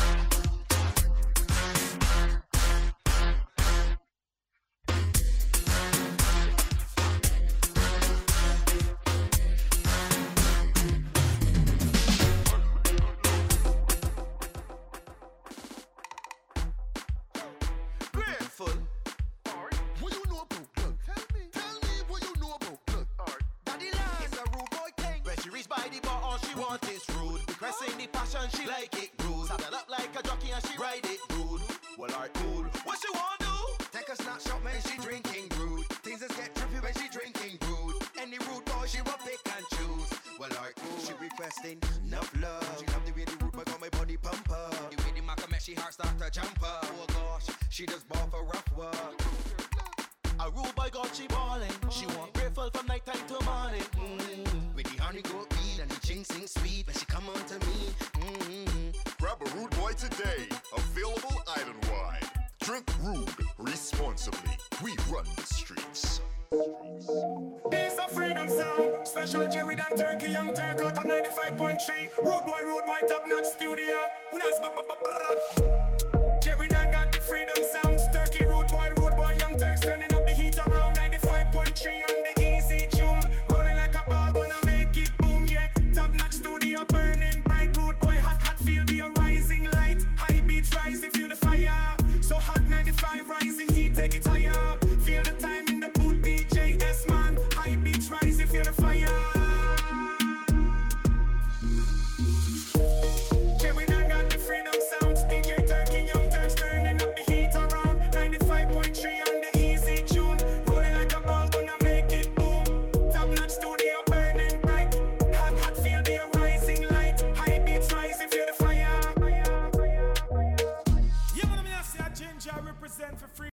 She like it rude. Saddle up like a jockey and she ride it rude. Well, alright, cool. What she want do? Take a snapshot when she drinking rude. Things just get trippy when she drinking rude. Any rude boy she will pick and choose. Well, alright, cool. She requesting enough love. She love the way the rude boy got my body pump up. The way the maca make she heart start to jump up. Oh gosh, she just ball for rough work. A rude boy got she ballin'. She want grateful from night time to morning. With the honey goat beat and the ching sing sweet. When she come on to me. Grab a Rude Boy today. Available island-wide. Drink rude responsibly. We run the streets. special. Jerry Dan Turkey, Young Turk out of 95.3. Road boy, top notch studio. Jerry Dan got the freedom sounds. Turkey, road boy, Young Turk standing